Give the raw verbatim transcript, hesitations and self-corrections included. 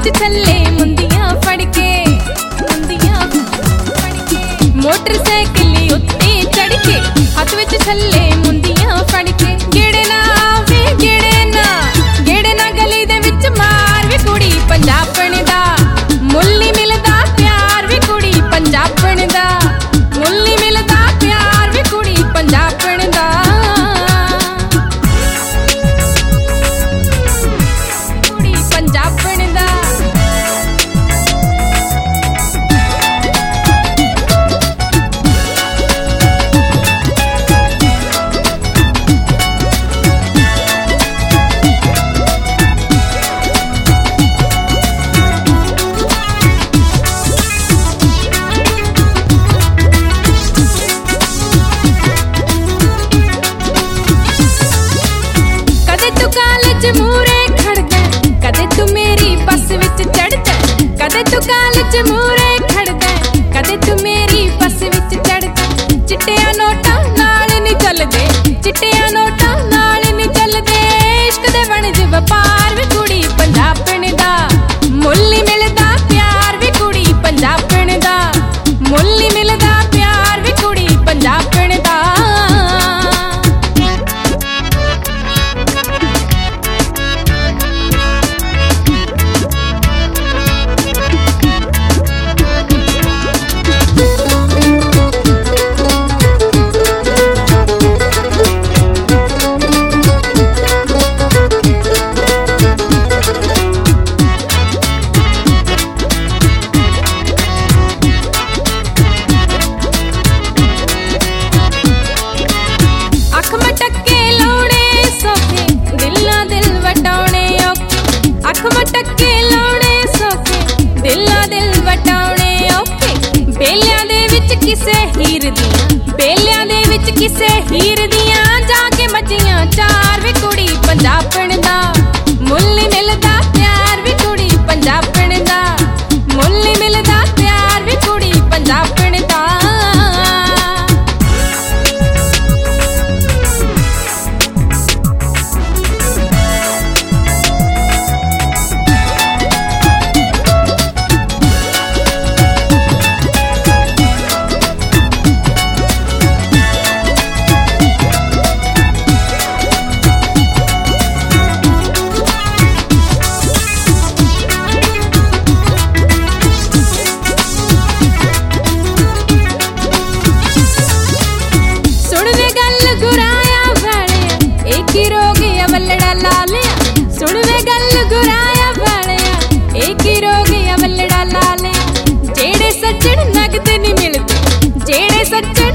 छल्ले मुंदियां फड़ के, मुंदियां फड़ के मोटरसाइकिल उत्ते चढ़ के, हाथ विच छल्ले मुंदियां फड़ के। गेड़े ना वे गेड़े ना, गेड़े ना गली दे विच मार वे कुड़ी पंजाबण दा, मुल नहीं मिलदा प्यार वे कुड़ी पंजाबण दा, मुल नहीं मिलदा प्यार वे कुड़ी पंजाबण दा। कुड़ी पंजाबण दा। मूरे खड़दा, कदे तू मेरी बस विच चढ़दा, कदे तू कालज मूरे खड़दा, कदे तू मेरी बस विच चढ़दा। चिट्टिया नोटा नाल नहीं चलदे, चिट्टिया नोटा नाल नहीं चलदे, इश्क दे वणज व्यापार वे कुड़ी पंजाबण दा, मुल नहीं मिलदा प्यार वे कुड़ी पंजाबण दा, मुल नहीं मिलदा प्यार वे कुड़ी पंजाबण दा। अख मटके लाउणे सौखे, दिलां दिल वटाउणे औखे, बेलियां दे विच किसे हीर दियां, बेलियां दे विच किसे हीर दियां, जाके मचियां चार वे कुड़ी पंजाबण दा, मुल नहीं मिलदा प्यार वे कुड़ी पंजाबण दा, मुल नहीं मिलदा प्यार वे कुड़ी पंजाबण दा। सुन वे गल गुराया वालिया, एक ही रोग या वल्लड़ा लालिया, जेड़े सज्जन नगद नहीं मिलदे, जेड़े सज्जन